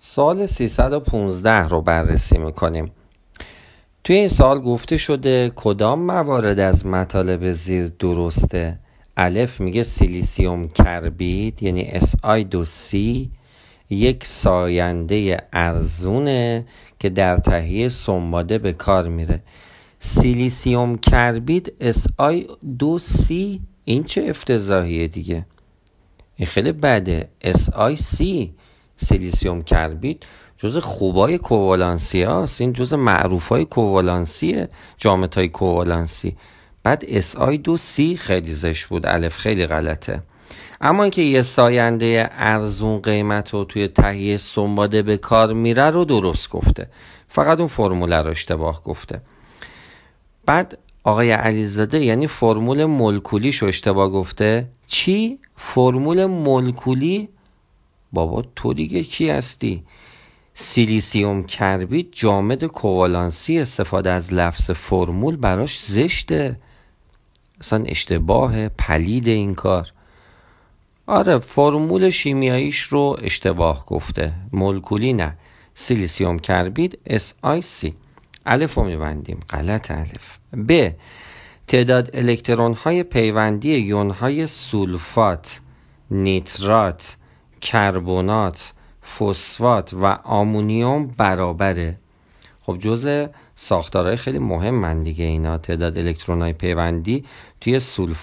سوال 315 رو بررسی میکنیم. توی این سوال گفته شده کدام موارد از مطالب زیر درسته؟ الف میگه سیلیسیوم کربید یعنی Si2C یک ساینده ارزونه که در تهیه سنباده به کار میره. سیلیسیوم کربید Si2C این چه افتضاحیه دیگه، این خیلی بده. SiC سیلیسیوم کربید جز خوبای کووالانسی هاست، این جز معروفای کووالانسیه، جامدهای کووالانسی. بعد Si2C خیلی زشت بود، الف خیلی غلطه. اما اینکه یه ساینده ارزون قیمت رو توی تهیه سنباده به کار میره رو درست گفته، فقط اون فرموله رو اشتباه گفته. بعد آقای علیزاده یعنی فرمول مولکولیشو اشتباه گفته. چی؟ فرمول مولکولی؟ بابا تو دیگه کی هستی؟ سیلیسیوم کربید جامد کووالانسی، استفاده از لفظ فرمول براش زشته، اصلا اشتباه پلید این کار. آره فرمول شیمیاییش رو اشتباه گفته، مولکولی نه. سیلیسیوم کربید SiC. الف رو میبندیم، غلط الف. ب تعداد الکترون های پیوندی یون های سولفات، نیترات، کربنات، فسفات و آمونیوم برابره. خب جزء ساختارهای خیلی مهمن دیگه اینا. تعداد الکترون های پیوندی توی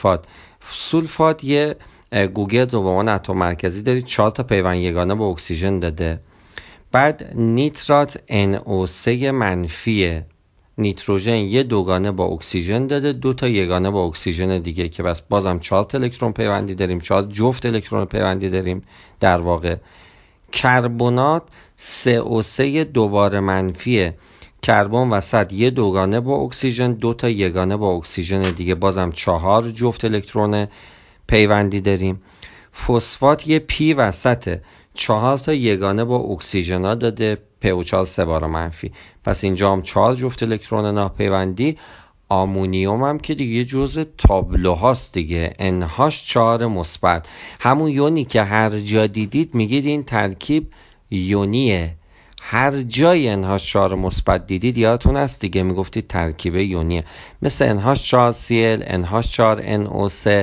سولفات یه گوگل رو به عنوان اتم مرکزی دارید، 4 تا پیوند یگانه با اکسیژن داده. بعد نیترات NO3 منفیه، نیتروژن یه دوگانه با اکسیژن داده، 2 تا یگانه با اکسیژن دیگه که بس بازم 4 تا الکترون پیوندی داریم، 4 جفت الکترون پیوندی داریم در واقع. کربنات CO3 دوباره منفیه، کربن وسط یه دوگانه با اکسیژن، 2 تا یگانه با اکسیژن دیگه، بازم 4 جفت الکترون پیوندی داریم. فسفات یه پی وسطه، 4 تا یگانه با اکسیژن ها داده، PO4 3 بار منفی، پس اینجا هم 4 جفت الکترون ناپیوندی. آمونیوم هم که دیگه جزء تابلوهاست دیگه، NH4 مثبت، همون یونی که هر جا دیدید میگید این ترکیب یونیه، هر جای NH4 مثبت دیدید یادتون هست دیگه میگفتید ترکیب یونیه، مثل NH4Cl، NH4NO3،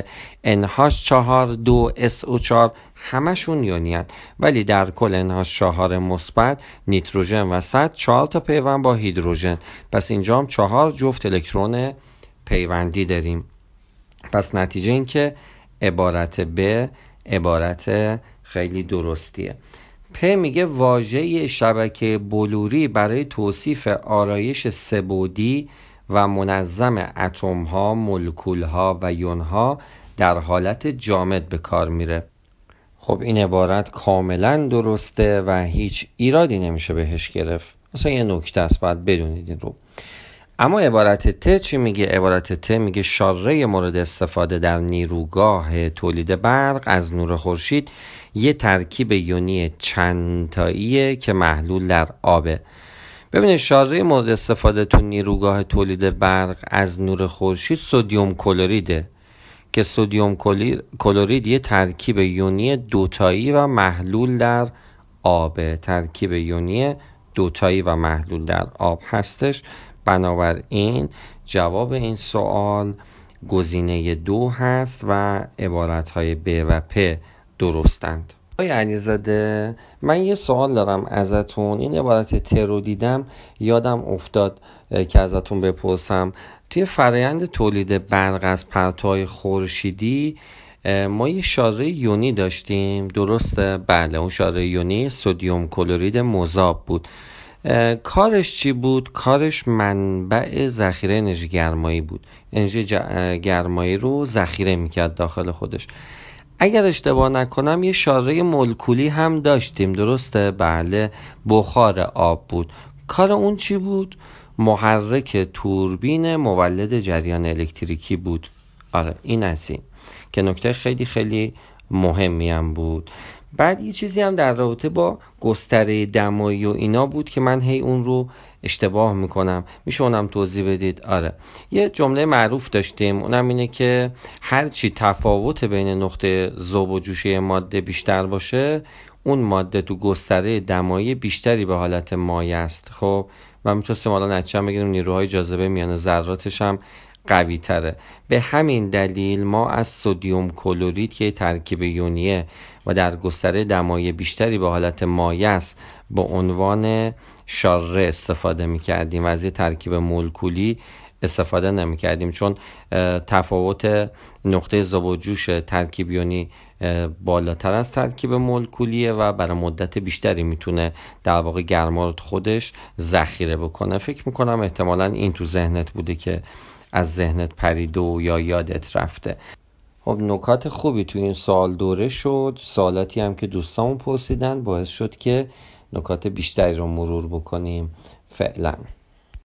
NH4 2SO4 همشون یونیان، ولی در کل NH4 مثبت، نیتروژن وسط 4 تا پیوند با هیدروژن، پس اینجا هم 4 جفت الکترون پیوندی داریم. پس نتیجه این که عبارت ب عبارت خیلی درستیه. پ میگه واژه شبکه بلوری برای توصیف آرایش سه‌بعدی و منظم اتم ها، مولکول ها و یون ها در حالت جامد به کار میره. خب این عبارت کاملا درسته و هیچ ایرادی نمیشه بهش گرفت، مثلا یه نکته است باید بدونید این رو. اما عبارت ت چی میگه؟ عبارت ت میگه شاره مورد استفاده در نیروگاه تولید برق از نور خورشید یه ترکیب یونی چند تاییه که محلول در آبه. ببینید شاره مورد استفاده تو نیروگاه تولید برق از نور خورشید سدیم کلریده که سدیم کلرید یه ترکیب یونی دوتایی و محلول در آبه، ترکیب یونی دوتایی و محلول در آب هستش. بنابراین جواب این سوال گزینه 2 هست و عبارتهای ب و پ درستند. آقای علیزاده من یه سوال دارم ازتون، این عبارت ت رو دیدم یادم افتاد که ازتون بپرسم. توی فرآیند تولید برق از پرتوهای خورشیدی ما یه شاره یونی داشتیم، درسته؟ بله، اون شاره یونی سدیم کلرید مذاب بود. کارش چی بود؟ کارش منبع ذخیره انرژی گرمایی بود، انرژی گرمایی رو ذخیره میکرد داخل خودش. اگر اشتباه نکنم یه شاره مولکولی هم داشتیم، درسته؟ بله، بخار آب بود. کار اون چی بود؟ محرک توربین مولد جریان الکتریکی بود. آره این از این که نکته خیلی خیلی مهمی هم بود. بعد یه چیزی هم در رابطه با گستره دمایی و اینا بود که من هی اون رو اشتباه میکنم، میشه اونم توضیح بدید؟ آره یه جمله معروف داشتیم، اونم اینه که هرچی تفاوت بین نقطه ذوب و جوشه ماده بیشتر باشه اون ماده تو گستره دمایی بیشتری به حالت مایع است. خب و میتونستیم حالا نتیجه بگیریم نیروهای جاذبه میان ذراتش هم قوی تره. به همین دلیل ما از سدیم کلرید که ترکیب یونیه و در گستره دمایی بیشتری به حالت مایع است به عنوان شاره استفاده میکردیم و از یه ترکیب مولکولی استفاده نمیکردیم، چون تفاوت نقطه ذوب و جوش ترکیب یونی بالاتر از ترکیب مولکولیه و برای مدت بیشتری میتونه در واقع گرما رو خودش ذخیره بکنه. فکر میکنم احتمالاً این تو ذهنت بوده که از ذهنت پریده و یا یادت رفته. خب نکات خوبی تو این سوال دوره شد، سوالاتی هم که دوستامون پرسیدن باعث شد که نکات بیشتری رو مرور بکنیم. فعلا